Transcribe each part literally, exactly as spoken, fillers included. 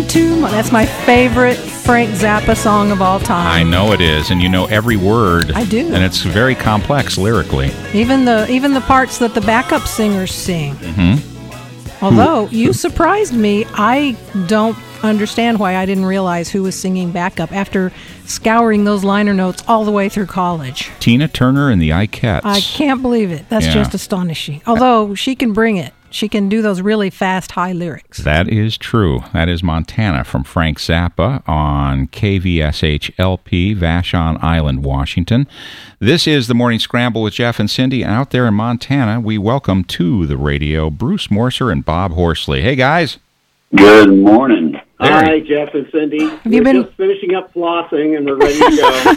too much. That's my favorite Frank Zappa song of all time. I know it is, and you know every word. I do. And it's very complex lyrically. Even the even the parts that the backup singers sing. Mm-hmm. Although, you surprised me. I don't understand why I didn't realize who was singing backup after scouring those liner notes all the way through college. Tina Turner and the Ikettes. I can't believe it. That's Yeah. just astonishing. Although, she can bring it. She can do those really fast, high lyrics. That is true. That is Montana from Frank Zappa on K V S H L P, Vashon Island, Washington. This is the Morning Scramble with Jeff and Cindy. Out there in Montana, we welcome to the radio Bruce Morser and Bob Horsley. Hey, guys. Good morning. There. Hi, Jeff and Cindy. Have we're you been just finishing up flossing, and we're ready to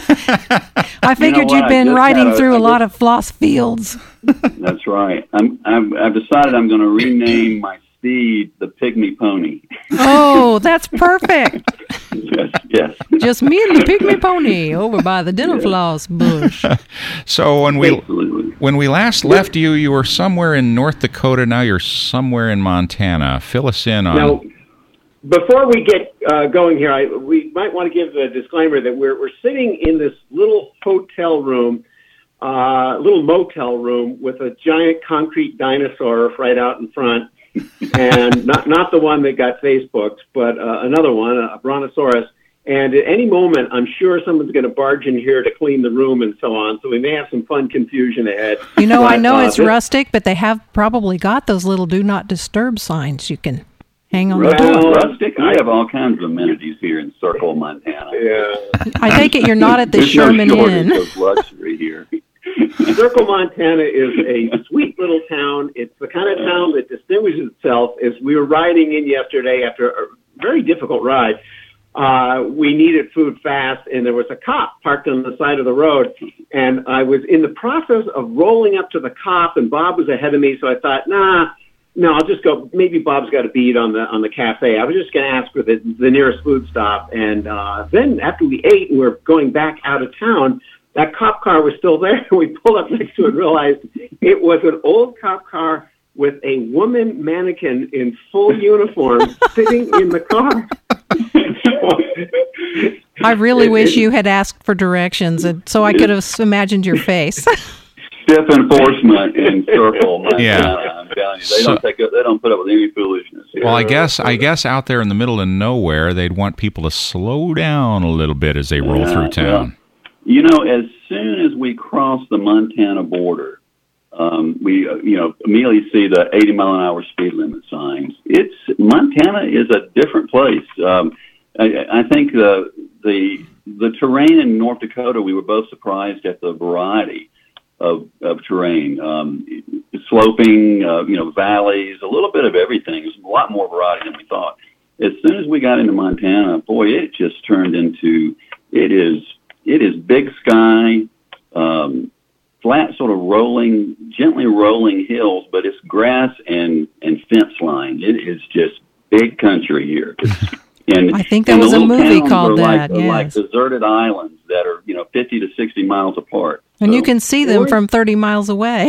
go. I figured what? you'd I been just riding had a- through I a lot just- of floss fields. That's right. I'm, I've, I've decided I'm going to rename my steed the Pygmy Pony. Oh, that's perfect. yes, yes. Just me and the pygmy pony over by the dental floss bush. So when we Absolutely. when we last left you, you were somewhere in North Dakota. Now you're somewhere in Montana. Fill us in on... Now, before we get uh, going here, I, we might want to give a disclaimer that we're we're sitting in this little hotel room, uh, little motel room with a giant concrete dinosaur right out in front, and not not the one that got Facebooked, but uh, another one, a brontosaurus. And at any moment, I'm sure someone's going to barge in here to clean the room and so on. So we may have some fun confusion ahead. You know, I But, know uh, it's this- rustic, but they have probably got those little do not disturb signs you can hang on the Rustic, door. rustic. I have all kinds of amenities here in Circle, Montana. Yeah. I take it you're not at the There's Sherman no shortage Inn. of luxury here. Circle, Montana is a sweet little town. It's the kind of town that distinguishes itself. As we were riding in yesterday after a very difficult ride, uh, we needed food fast, and there was a cop parked on the side of the road. And I was in the process of rolling up to the cop, and Bob was ahead of me, so I thought, nah, no, I'll just go. Maybe Bob's got a bead on the on the cafe. I was just going to ask for the, the nearest food stop. And uh, then after we ate and we we're going back out of town, that cop car was still there. We pulled up next to it and realized it was an old cop car with a woman mannequin in full uniform sitting in the car. I really It- wish it- you had asked for directions, and so I could have imagined your face. Stiff enforcement in Circle, Montana. Yeah. I'm telling you, they So- don't take up, they don't put up with any foolishness here. Well, I guess I guess out there in the middle of nowhere, they'd want people to slow down a little bit as they roll Yeah, through town. You know, as soon as we cross the Montana border, um, we uh, you know immediately see the eighty mile an hour speed limit signs. It's Montana is a different place. Um, I, I think the the the terrain in North Dakota, we were both surprised at the variety of of terrain, um, sloping, uh, you know, valleys, a little bit of everything. There's a lot more variety than we thought. As soon as we got into Montana, boy, it just turned into it is. It is big sky, um, flat, sort of rolling, gently rolling hills, but it's grass and, and fence line. It is just big country here. It's, and I think there and the was a little movie towns called are that, Like, are like yes. deserted islands that are, you know, fifty to sixty miles apart. And So- you can see them from thirty miles away.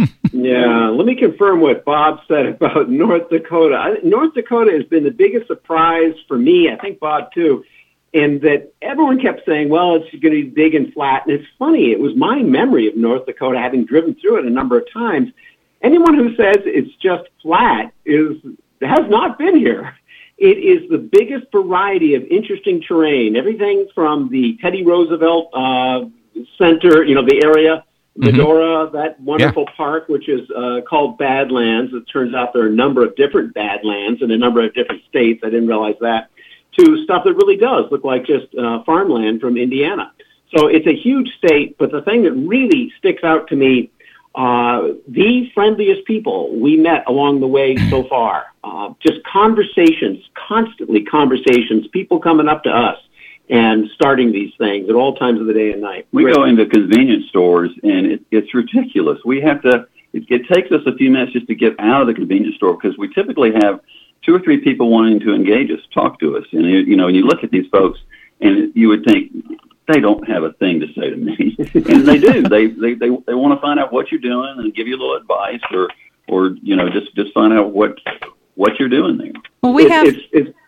Yeah, let me confirm what Bob said about North Dakota. I, North Dakota has been the biggest surprise for me, I think Bob too, in that everyone kept saying, well, it's going to be big and flat. And it's funny, it was my memory of North Dakota, having driven through it a number of times. Anyone who says it's just flat is has not been here. It is the biggest variety of interesting terrain, everything from the Teddy Roosevelt uh, Center, you know, the area, Medora, mm-hmm. that wonderful yeah. park, which is uh, called Badlands. It turns out there are a number of different Badlands in a number of different states. I didn't realize that. To stuff that really does look like just uh, farmland from Indiana. So it's a huge state, but the thing that really sticks out to me, uh, the friendliest people we met along the way so far. Uh, just conversations, constantly conversations, people coming up to us and starting these things at all times of the day and night. We Great. go into convenience stores, and it, it's ridiculous. We have to, it, it takes us a few minutes just to get out of the convenience store because we typically have two or three people wanting to engage us, talk to us. And, you know, you look at these folks, and you would think, they don't have a thing to say to me. And they do. They, they, they, they want to find out what you're doing and give you a little advice or, or you know, just, just find out what what you're doing there. Well, we It's- have it's- it's- we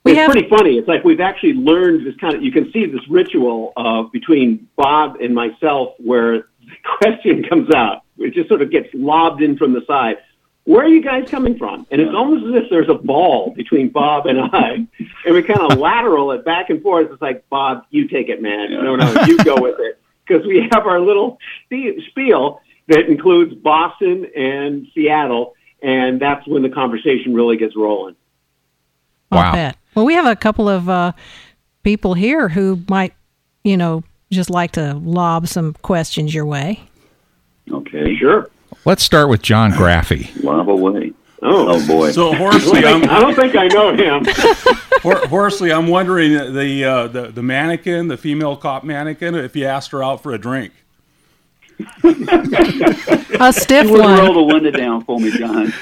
We it's have, pretty funny. It's like we've actually learned this kind of, you can see this ritual uh, between Bob and myself where the question comes out. It just sort of gets lobbed in from the side. Where are you guys coming from? And it's almost as if there's a ball between Bob and I, and we kind of lateral it back and forth. It's like, Bob, you take it, man. No, no, you go with it. Because we have our little spiel that includes Boston and Seattle, and that's when the conversation really gets rolling. I'll Wow. bet. Well, we have a couple of uh, people here who might, you know, just like to lob some questions your way. Okay. Sure. Let's start with John Graffy. Lob away. Oh, Oh, boy. So I Horsley, don't, think, I'm I don't think I know him. Hor- Horsley, I'm wondering the, uh, the the mannequin, the female cop mannequin, if you asked her out for a drink. A stiff You would roll one. the window down for me, John.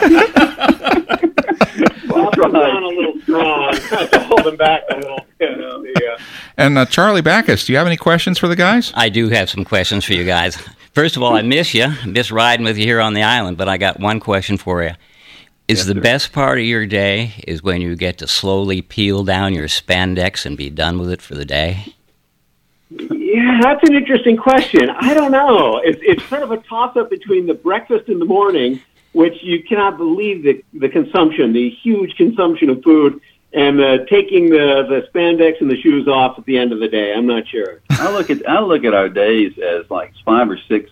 Bob comes down a little strong. I have to hold him back a little bit. The, uh, And uh, Charlie Backus, do you have any questions for the guys? I do have some questions for you guys. First of all, I miss you. I miss riding with you here on the island, but I got one question for you. Is Yes, the sir. best part of your day is when you get to slowly peel down your spandex and be done with it for the day? Yeah, that's an interesting question. I don't know. It's, it's sort of a toss-up between the breakfast in the morning, which you cannot believe the, the consumption, the huge consumption of food, and uh, taking the, the spandex and the shoes off at the end of the day. I'm not sure. I look at I look at our days as like five or six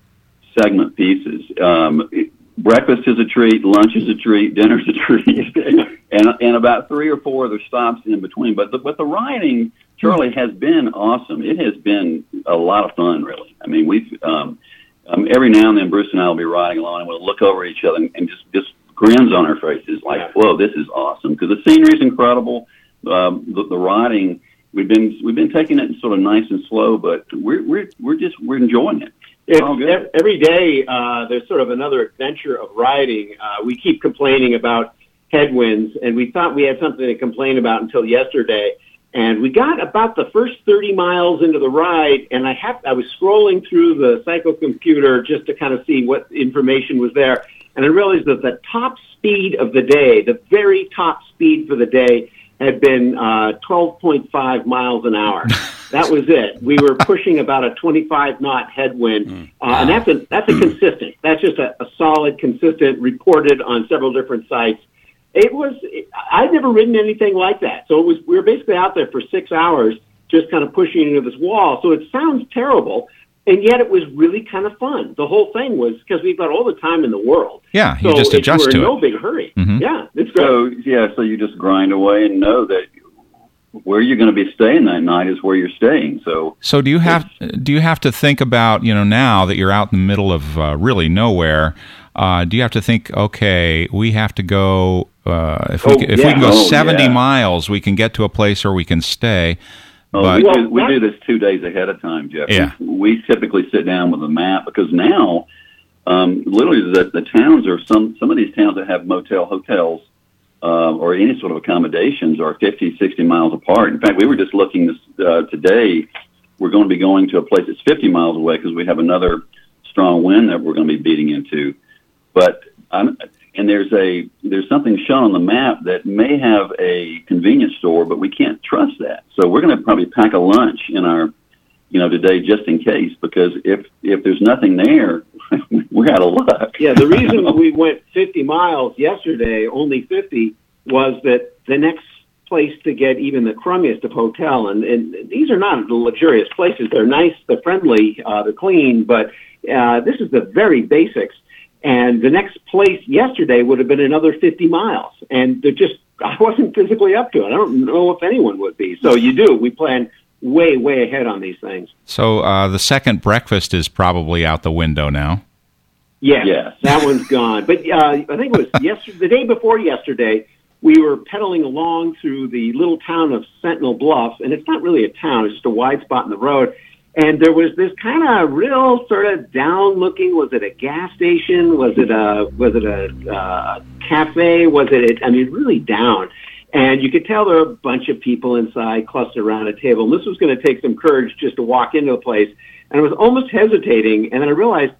segment pieces. Um, it- breakfast is a treat, lunch is a treat, dinner's a treat, and and about three or four other stops in between. But the, but the riding, Charlie, has been awesome. It has been a lot of fun, really. I mean, we've um, um, every now and then Bruce and I will be riding along and we'll look over at each other and, and just just grins on our faces like, Yeah. whoa, this is awesome, because the scenery is incredible. Um, the, the riding, we've been we've been taking it sort of nice and slow, but we're we're we're just we're enjoying it. It's, Oh, good. ev- every day uh, there's sort of another adventure of riding. Uh, we keep complaining about headwinds, and we thought we had something to complain about until yesterday. And we got about the first thirty miles into the ride, and I have I was scrolling through the cycle computer just to kind of see what information was there, and I realized that the top speed of the day, the very top speed for the day, had been uh, twelve point five miles an hour. That was it. We were pushing about a twenty-five knot headwind, uh, and that's a that's a consistent. That's just a, a solid, consistent, reported on several different sites. It was. I'd never ridden anything like that. So it was. We were basically out there for six hours, just kind of pushing into this wall. So it sounds terrible, and yet it was really kind of fun. The whole thing was because we've got all the time in the world. Yeah, you so just it- adjust we're to in no it. big hurry. Mhm. Yeah, it's great. So yeah, so you just grind away and know that where you're going to be staying that night is where you're staying. So So do you have do you have to think about, you know, now that you're out in the middle of uh, really nowhere, uh, do you have to think, okay, we have to go, uh, if, we, Oh, can, if yeah. we can go Oh, seventy yeah. miles, we can get to a place where we can stay. oh, But- we, Well, do, we that- do this two days ahead of time, Jeff. Yeah. We, we typically sit down with a map because now, um, literally, the, the towns are some some of these towns that have motel hotels. Uh, or any sort of accommodations are fifty, sixty miles apart. In fact, we were just looking this, uh, today. We're going to be going to a place that's fifty miles away because we have another strong wind that we're going to be beating into. But I'm, and there's a there's something shown on the map that may have a convenience store, but we can't trust that. So we're going to probably pack a lunch in our, you know, today just in case, because if if there's nothing there, we're out of luck. Yeah, the reason we went fifty miles yesterday, only fifty, was that the next place to get even the crummiest of hotel, and, and these are not luxurious places. They're nice, they're friendly, uh, they're clean, but uh, this is the very basics. And the next place yesterday would have been another fifty miles, and they're just I wasn't physically up to it. I don't know if anyone would be. So you do. We plan way, way ahead on these things. So uh, the second breakfast is probably out the window now. Yes, Yes. that one's gone. But uh, I think it was yesterday, the day before yesterday, we were pedaling along through the little town of Sentinel Bluff, and it's not really a town; it's just a wide spot in the road. And there was this kind of real sort of down-looking. Was it a gas station? Was it a was it a uh, cafe? Was it? A, I mean, really down. And you could tell there were a bunch of people inside clustered around a table. And this was going to take some courage just to walk into a place. And I was almost hesitating, and then I realized,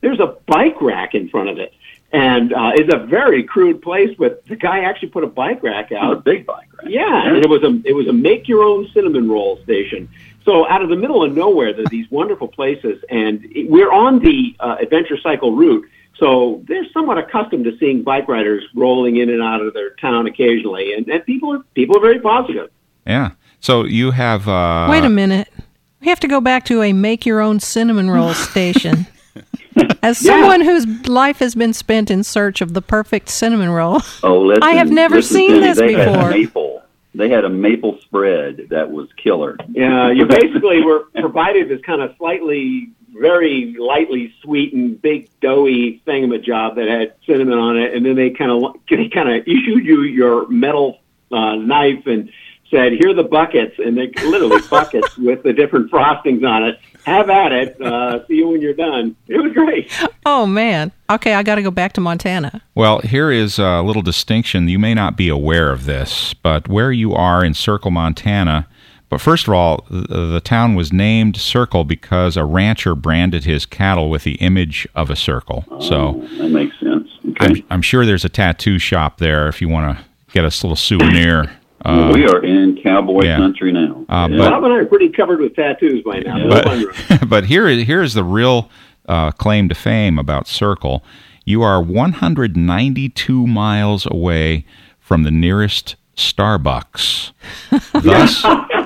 there's a bike rack in front of it. And uh, it's a very crude place, but the guy actually put a bike rack out. A big bike rack. Yeah, yeah, and it was a it was a make your own cinnamon roll station. So out of the middle of nowhere, there are these wonderful places, and it, we're on the uh, adventure cycle route. So they're somewhat accustomed to seeing bike riders rolling in and out of their town occasionally, and, and people are people are very positive. Yeah. So you have. Uh, Wait a minute. We have to go back to a make your own cinnamon roll station. As someone yeah. whose life has been spent in search of the perfect cinnamon roll, oh, listen, I have never listen, seen Cindy, this they before. Had maple. They had a maple spread that was killer. Yeah, you basically were provided this kind of slightly, very lightly sweetened, big doughy thingamajob that had cinnamon on it, and then they kind of they kind of issued you your metal uh, knife and said, "Here are the buckets," and they literally buckets with the different frostings on it. Have at it. Uh, see you when you're done. It was great. Oh, man. Okay, I got to go back to Montana. Well, here is a little distinction. You may not be aware of this, but where you are in Circle, Montana, but first of all, the, the town was named Circle because a rancher branded his cattle with the image of a circle. Oh, so that makes sense. Okay. I'm, I'm sure there's a tattoo shop there if you want to get us a little souvenir. Uh, we are in cowboy yeah. country now. Uh, yeah. but, Bob and I are pretty covered with tattoos by now. Yeah. But, but here, is, here is the real uh, claim to fame about Circle. You are one hundred ninety-two miles away from the nearest Starbucks, thus,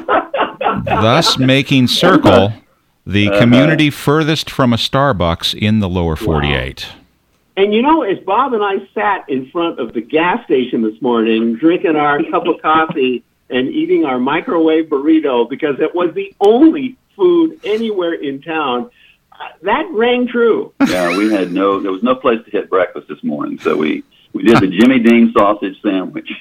thus making Circle the community furthest from a Starbucks in the lower forty-eight. Wow. And, you know, as Bob and I sat in front of the gas station this morning, drinking our cup of coffee and eating our microwave burrito because it was the only food anywhere in town, uh, that rang true. Yeah, we had no, there was no place to hit breakfast this morning, so we, we did the Jimmy Dean sausage sandwich.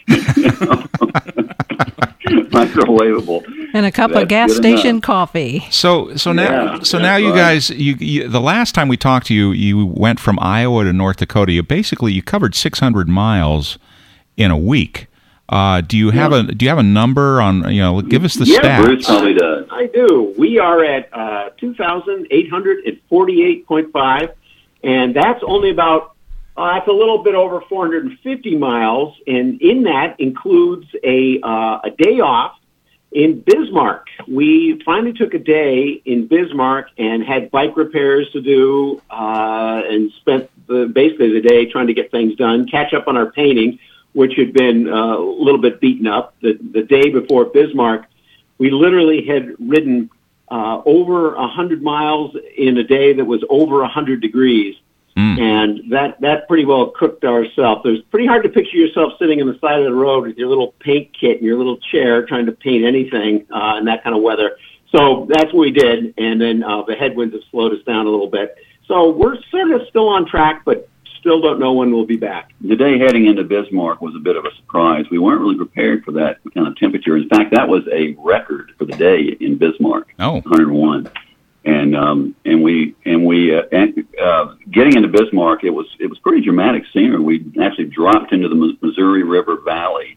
Microwavable. And a cup That's of gas good station enough. coffee. So so now Yeah, so now you right. guys you, you the last time we talked to you you went from Iowa to North Dakota. You basically you covered six hundred miles in a week. Uh, do you have Yeah. a do you have a number on, you know, give us the Yeah, stats. Bruce probably does. I do. We are at uh, two thousand eight hundred forty-eight point five, and that's only about Uh, it's a little bit over four hundred fifty miles, and in that includes a uh, a day off in Bismarck. We finally took a day in Bismarck and had bike repairs to do, uh, and spent the, basically the day trying to get things done, catch up on our painting, which had been uh, a little bit beaten up. The, the day before Bismarck, we literally had ridden uh, over one hundred miles in a day that was over one hundred degrees. Mm. And that, that pretty well cooked ourselves. It was pretty hard to picture yourself sitting on the side of the road with your little paint kit and your little chair trying to paint anything uh, in that kind of weather. So that's what we did, and then uh, the headwinds have slowed us down a little bit. So we're sort of still on track, but still don't know when we'll be back. The day heading into Bismarck was a bit of a surprise. We weren't really prepared for that kind of temperature. In fact, that was a record for the day in Bismarck, Oh. one hundred one. And um, and we and we uh, and, uh, getting into Bismarck, it was it was pretty dramatic scenery. We actually dropped into the Missouri River Valley,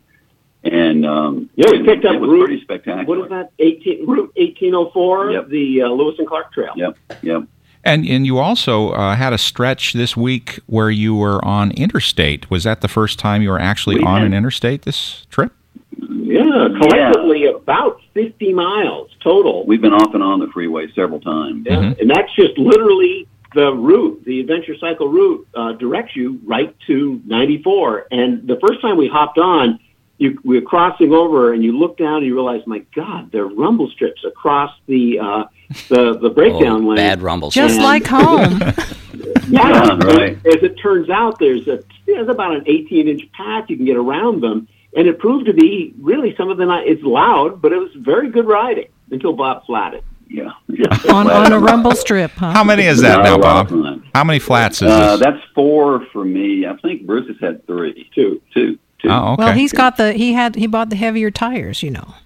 and um, Yeah, we and picked up it was route, pretty spectacular. What is that? eighteen, Route eighteen oh four, Yep. the uh, Lewis and Clark Trail. Yep, yep. And and you also uh, had a stretch this week where you were on interstate. Was that the first time you were actually We on had- an interstate this trip? Yeah, collectively about fifty miles total. We've been off and on the freeway several times. Yeah, Mhm. and that's just literally the route. The adventure cycle route uh, directs you right to ninety-four. And the first time we hopped on, you, we were crossing over, and you look down and you realize, my God, there are rumble strips across the uh, the the breakdown Oh, lane. bad rumble Just strip. like home. Yeah, Yeah, right. As it turns out, there's a there's about an eighteen inch path you can get around them, and it proved to be really some of the night. It's loud, but it was very good riding until Bob flatted. Yeah. yeah. on, on a rumble strip, huh? How many is that Not now, a lot Bob? of fun. How many flats is Uh, this? that's four for me. I think Bruce has had three. Two. Two. Two. Oh, okay. Well, he's got the he had he bought the heavier tires, you know.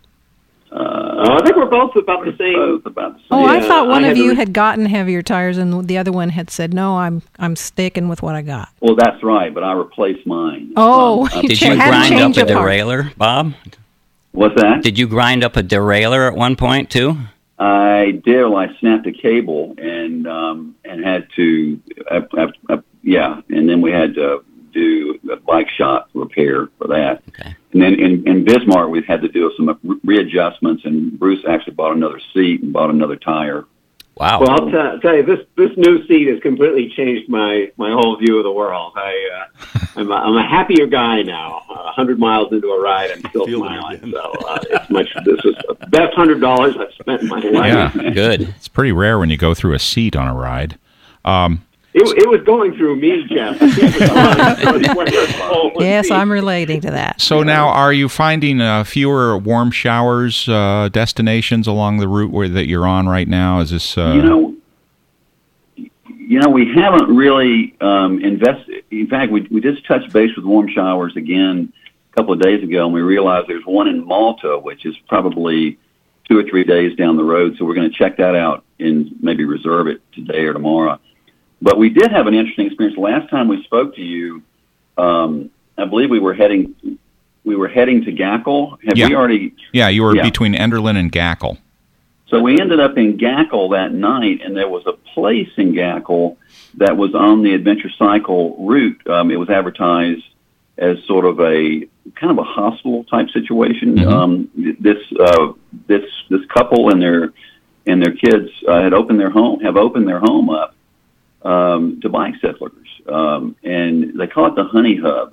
Uh, I think we're both about the same. both about the same. Oh, I Yeah, thought one I of had to you re- had gotten heavier tires, and the other one had said, "No, I'm I'm sticking with what I got." Well, that's right, but I replaced mine. Oh, Um, you Did cha- you had to grind up change a a part. derailleur, Bob? what's that? Did you grind up a derailleur at one point, too? I did. Well, I snapped a cable and um, and had to, uh, uh, uh, yeah, and then we had to do a bike shop repair for that. Okay. And then in, in Bismarck, we had to do some readjustments, and Bruce actually bought another seat and bought another tire. Wow. Well, I'll t- tell you, this this new seat has completely changed my, my whole view of the world. I uh, I'm, a, I'm a happier guy now. A hundred miles into a ride, I'm still smiling. So uh, it's much. This is the best hundred dollars I've spent in my life. Yeah, good. It's pretty rare when you go through a seat on a ride. Um, It, it was going through me, Jeff. Yes, I'm relating to that. so now, are you finding uh, fewer warm showers uh, destinations along the route where that you're on right now? Is this uh, You know, you know, we haven't really um, invested. In fact, we we just touched base with warm showers again a couple of days ago, and we realized there's one in Malta, which is probably two or three days down the road. So we're going to check that out and maybe reserve it today or tomorrow. But we did have an interesting experience. Last time we spoke to you, um, I believe we were heading we were heading to Gackle. Have Yeah. we already? Yeah, you were Yeah. between Enderlin and Gackle. So we ended up in Gackle that night, and there was a place in Gackle that was on the Adventure Cycle route. Um, it was advertised as sort of a kind of a hospital type situation. Mm-hmm. Um, this uh, this this couple and their and their kids uh, had opened their home have opened their home up. Um, to bike settlers, um, and they call it the Honey Hub.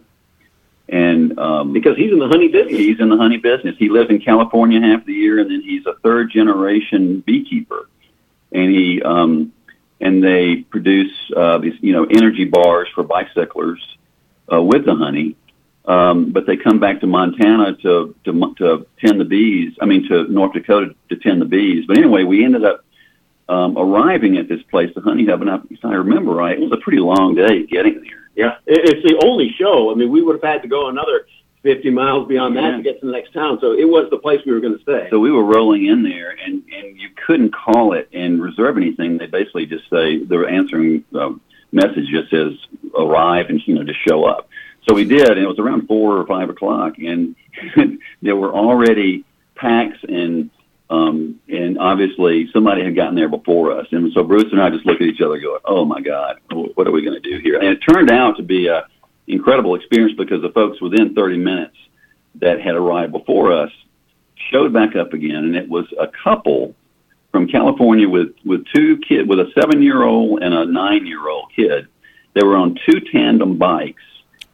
And um, Because he's in the honey business. he's in the honey business. He lives in California half the year, and then he's a third generation beekeeper. And he um, and they produce uh, these you know energy bars for bicyclers uh, with the honey. Um, but they come back to Montana to, to to tend the bees. I mean, to North Dakota to tend the bees. But anyway, we ended up. Um, arriving at this place, the Honey Hub, and I, if I remember right, it was a pretty long day getting there. Yeah, it- it's the only show. I mean, we would have had to go another fifty miles beyond that Yeah. to get to the next town. So it was the place we were going to stay. So we were rolling in there, and, and you couldn't call it and reserve anything. They basically just say, the answering uh, message just says, arrive and, you know, just show up. So we did, and it was around four or five o'clock, and there were already packs and Um, and obviously somebody had gotten there before us. And so Bruce and I just looked at each other going, oh my God, what are we going to do here? And it turned out to be a incredible experience because the folks within thirty minutes that had arrived before us showed back up again. And it was a couple from California with, with two kids, with a seven year old and a nine year old kid. They were on two tandem bikes.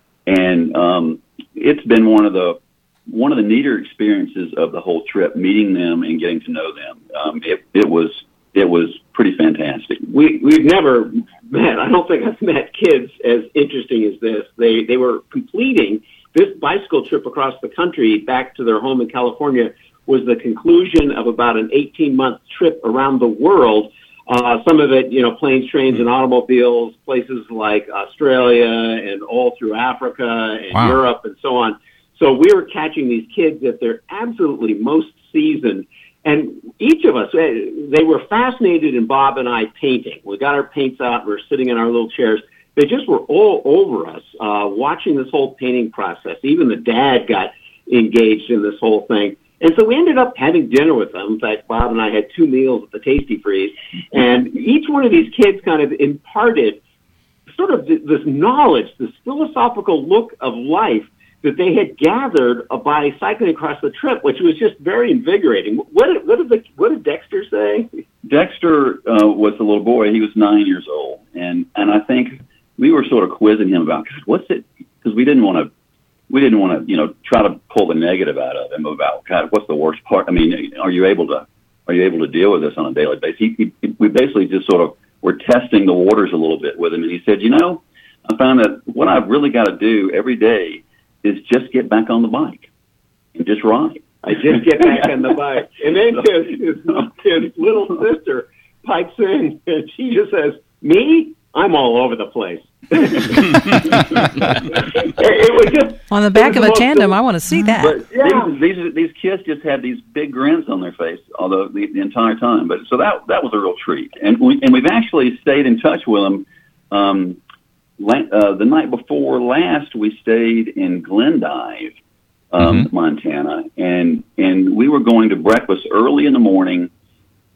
And, um, it's been one of the, one of the neater experiences of the whole trip, meeting them and getting to know them. Um, it, it was it was pretty fantastic. We we've never met. I don't think I've met kids as interesting as this. They they were completing this bicycle trip across the country back to their home in California was the conclusion of about an eighteen month trip around the world. Uh, some of it, you know, planes, trains, and automobiles, places like Australia and all through Africa and Wow. Europe and so on. So we were catching these kids at their absolutely most seasoned. And each of us, they were fascinated in Bob and I painting. We got our paints out. We were sitting in our little chairs. They just were all over us, uh, watching this whole painting process. Even the dad got engaged in this whole thing. And so we ended up having dinner with them. In fact, Bob and I had two meals at the Tasty Freeze. And each one of these kids kind of imparted sort of this knowledge, this philosophical look of life that they had gathered by cycling across the trip, which was just very invigorating. What did, what did, the, what did Dexter say? Dexter uh, was the little boy. He was nine years old. And, and I think we were sort of quizzing him about, God, what's it? Because we didn't want to, we didn't want to, you know, try to pull the negative out of him about, God, what's the worst part? I mean, are you able to, are you able to deal with this on a daily basis? He, he, we basically just sort of were testing the waters a little bit with him. And he said, you know, I found that what I've really got to do every day is just get back on the bike and just ride. I just get back on the bike. And then his, his, his little sister pipes in, and she just says, me? I'm all over the place. it, it was just on the back of a tandem. I want to see that. But yeah. these, these these kids just had these big grins on their face, although the, the entire time. But so that that was a real treat, and we and we've actually stayed in touch with them. Um, Uh, the night before last, we stayed in Glendive, um, mm-hmm. Montana, and and we were going to breakfast early in the morning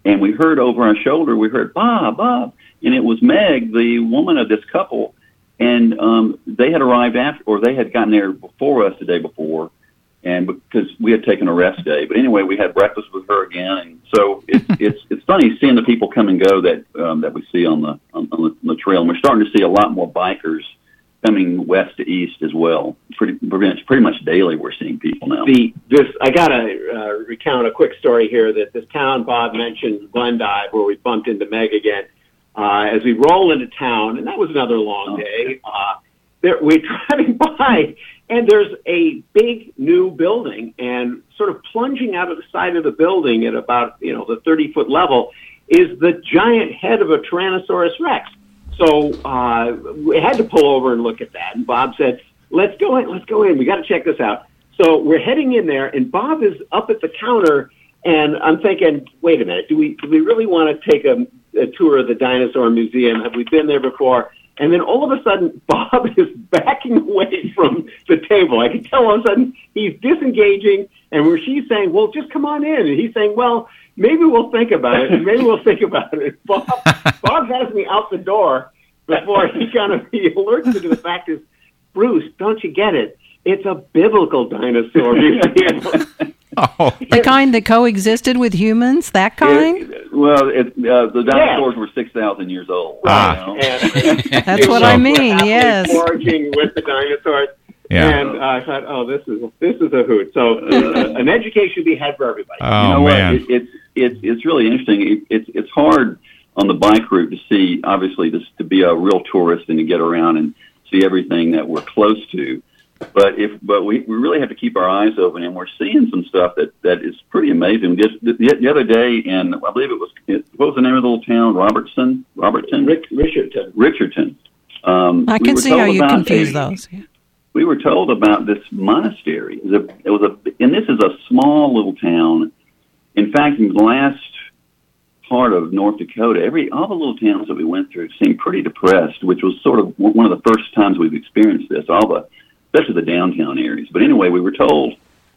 and we heard over our shoulder, we heard, Bob, Bob. And it was Meg, the woman of this couple, and um, they had arrived after, or they had gotten there before us the day before, and because we had taken a rest day. But anyway, we had breakfast with her again, and so it's it's it's funny seeing the people come and go that um, that we see on the on, on, the, on the trail. And we're starting to see a lot more bikers coming west to east as well. Pretty pretty much, pretty much daily, we're seeing people now. The this I gotta uh, recount a quick story here that this town Bob mentioned, Glendive, where we bumped into Meg again. Uh, as we roll into town, and that was another long day. Uh, there, we're driving by, and there's a big new building, and sort of plunging out of the side of the building at about, you know, the thirty foot level is the giant head of a Tyrannosaurus Rex. So uh, we had to pull over and look at that. And Bob said, "Let's go in. Let's go in. We got to check this out." So we're heading in there, and Bob is up at the counter, and I'm thinking, "Wait a minute. Do we do we really want to take a, a tour of the dinosaur museum? Have we been there before?" And then all of a sudden, Bob is backing away from the table. I can tell all of a sudden he's disengaging, and where she's saying, "Well, just come on in," and he's saying, "Well, maybe we'll think about it. And maybe we'll think about it." Bob, Bob has me out the door before he kind of he alerts me to the fact is, "Bruce, don't you get it? It's a biblical dinosaur museum." Oh. The kind that coexisted with humans, that kind? It, well, it, uh, the dinosaurs yeah. were six thousand years old. Ah. You know? and, and That's what I mean, yes. Foraging with the dinosaurs. Yeah. And uh, I thought, oh, this is this is a hoot. So uh, an education should be had for everybody. Oh, you know man. What? It, it's, it's, it's really interesting. It, it's, it's hard on the bike route to see, obviously, to, to be a real tourist and to get around and see everything that we're close to. But if but we, we really have to keep our eyes open, and we're seeing some stuff that, that is pretty amazing. Just the, the other day, in I believe it was it, what was the name of the little town? Robertson, Robertson, Rick, Richardson, Richardson. Um, I can we see how you confuse a, those. Yeah. We were told about this monastery. It was, a, it was a, and this is a small little town. In fact, in the last part of North Dakota, every all the little towns that we went through seemed pretty depressed, which was sort of one of the first times we've experienced this. All the especially the downtown areas. But anyway, we were told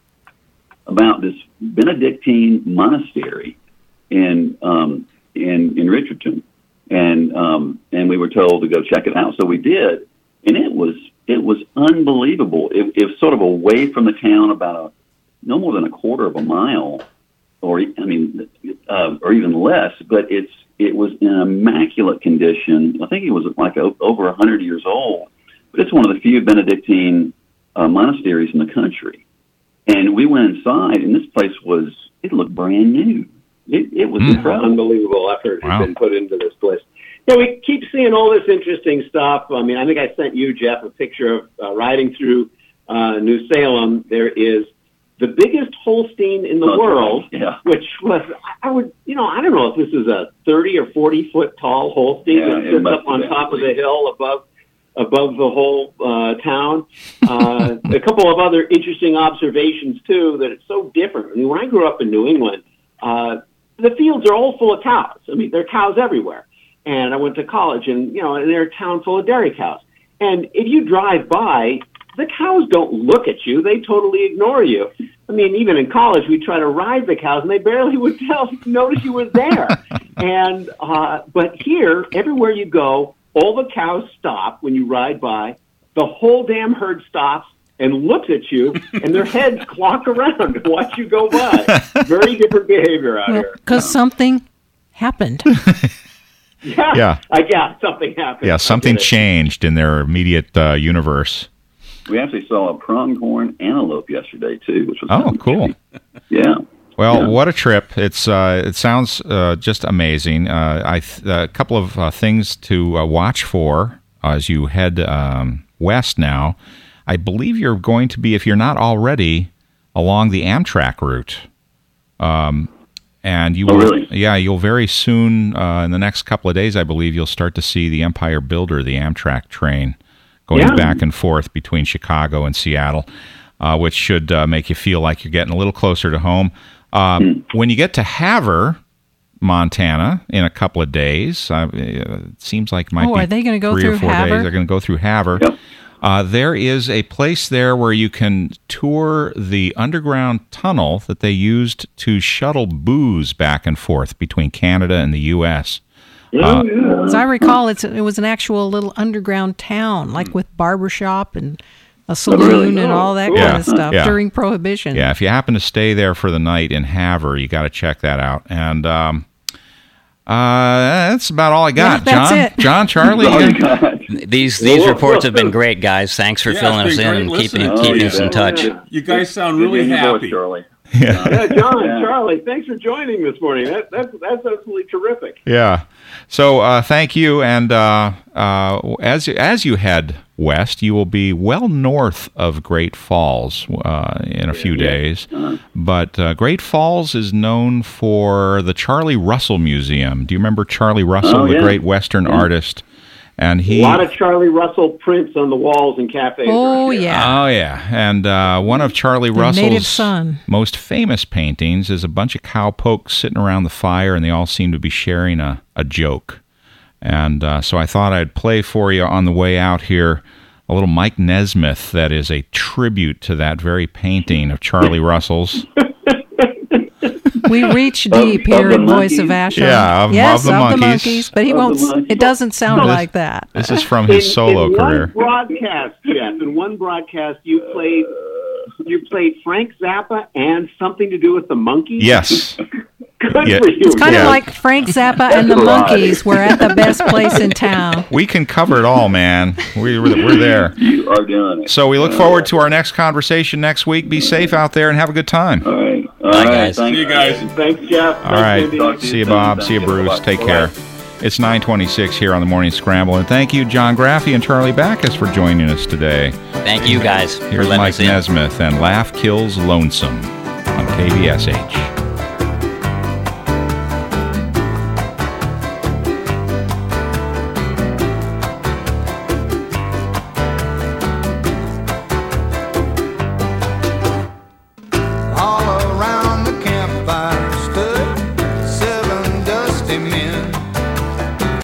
about this Benedictine monastery in um, in in Richardson, and um, and we were told to go check it out. So we did, and it was it was unbelievable. It, it was sort of away from the town, about a, no more than a quarter of a mile, or I mean, uh, or even less. But it's it was in immaculate condition. I think it was like a, over a hundred years old. But it's one of the few Benedictine uh, monasteries in the country. And we went inside, and this place was, it looked brand new. It, it was mm. incredible. Unbelievable effort Wow. has been put into this place. Yeah, we keep seeing all this interesting stuff. I mean, I think I sent you, Jeff, a picture of uh, riding through uh, New Salem. There is the biggest Holstein in the Oh, world, yeah. which was, I would, you know, I don't know if this is a thirty or forty foot tall Holstein Yeah, that it sits must up on have top of been. the hill above above the whole uh, town. Uh, a couple of other interesting observations, too, that it's so different. I mean, when I grew up in New England, uh, the fields are all full of cows. I mean, there are cows everywhere. And I went to college, and, you know, and they're a town full of dairy cows. And if you drive by, the cows don't look at you. They totally ignore you. I mean, even in college, we try to ride the cows, and they barely would tell, notice you were there. and uh, But here, everywhere you go, all the cows stop when you ride by. The whole damn herd stops and looks at you, and their heads clock around and watch you go by. Very different behavior out Well, here. because something happened. Yeah, Yeah. I guess something happened. Yeah, something I get it. changed in their immediate uh, universe. We actually saw a pronghorn antelope yesterday, too, which was Oh, kind of cool. interesting. Yeah. Well, Yeah. what a trip! It's uh, it sounds uh, just amazing. Uh, I th- a couple of uh, things to uh, watch for as you head um, west now. I believe you're going to be, if you're not already, along the Amtrak route. Um, and you Oh, will, really? yeah, you'll very soon uh, in the next couple of days, I believe, you'll start to see the Empire Builder, the Amtrak train, going Yeah. back and forth between Chicago and Seattle, uh, which should uh, make you feel like you're getting a little closer to home. Um, when you get to Havre, Montana, in a couple of days, uh, it seems like it might Oh, be are they gonna go three or through four Havre? days. They're going to go through Havre. Yep. Uh, there is a place there where you can tour the underground tunnel that they used to shuttle booze back and forth between Canada and the U S Uh, As I recall, it's it was an actual little underground town, like with barbershop and a saloon really? and all that Yeah. kind of stuff Yeah. during Prohibition. yeah, if you happen to stay there for the night in Havre, you got to check that out. And um, uh, that's about all I got. Yeah, that's John, it. John, Charlie. Oh, you- God. These these reports have been great, guys. Thanks for Yeah, filling it's us been in great and keeping listening. keeping Oh, us yeah. in touch. You guys sound Good really hearing your voice, happy. Charlie. Yeah, John, Yeah. Charlie, thanks for joining this morning. That, that's that's absolutely terrific. Yeah. So uh, thank you, and uh, uh, as as you head west, you will be well north of Great Falls uh, in a few days. But uh, Great Falls is known for the Charlie Russell Museum. Do you remember Charlie Russell, Oh, the yeah. great Western artist? And he. A lot of Charlie Russell prints on the walls and cafes. Oh, around here. yeah. Oh, yeah. And uh, one of Charlie The Russell's native son. most famous paintings is a bunch of cowpokes sitting around the fire, and they all seem to be sharing a, a joke. And uh, so I thought I'd play for you on the way out here a little Mike Nesmith that is a tribute to that very painting of Charlie Russell's. We reach deep of here the in Voice monkeys. of Vashon. Yeah, of- yes, of the monkeys. monkeys. But he Of the won't. monkeys. It doesn't sound like that. This is from In, his solo in career. one broadcast, Jeff, in one broadcast, you played you played Frank Zappa and something to do with the monkeys. Yes. Good Yeah. for you. It's kind Yeah. of like Frank Zappa and the Right. Monkeys were at the best place in town. We can cover it all, man. We, we're, we're there. You are doing it. So we look forward to our next conversation next week. Be safe out there and have a good time. All right. All Bye, right. guys. Thanks. See you guys. Thanks, Jeff. All right. Talk to you See you, soon. Bob. Thank See you, you. Bruce. Bye-bye. Take Bye-bye. care. It's nine twenty-six here on the Morning Scramble. And thank you, John Graffey and Charlie Backus, for joining us today. Thank you guys for Here's letting Mike us in. Nesmith and Laugh Kills Lonesome on K V S H. All around the campfire stood seven dusty men.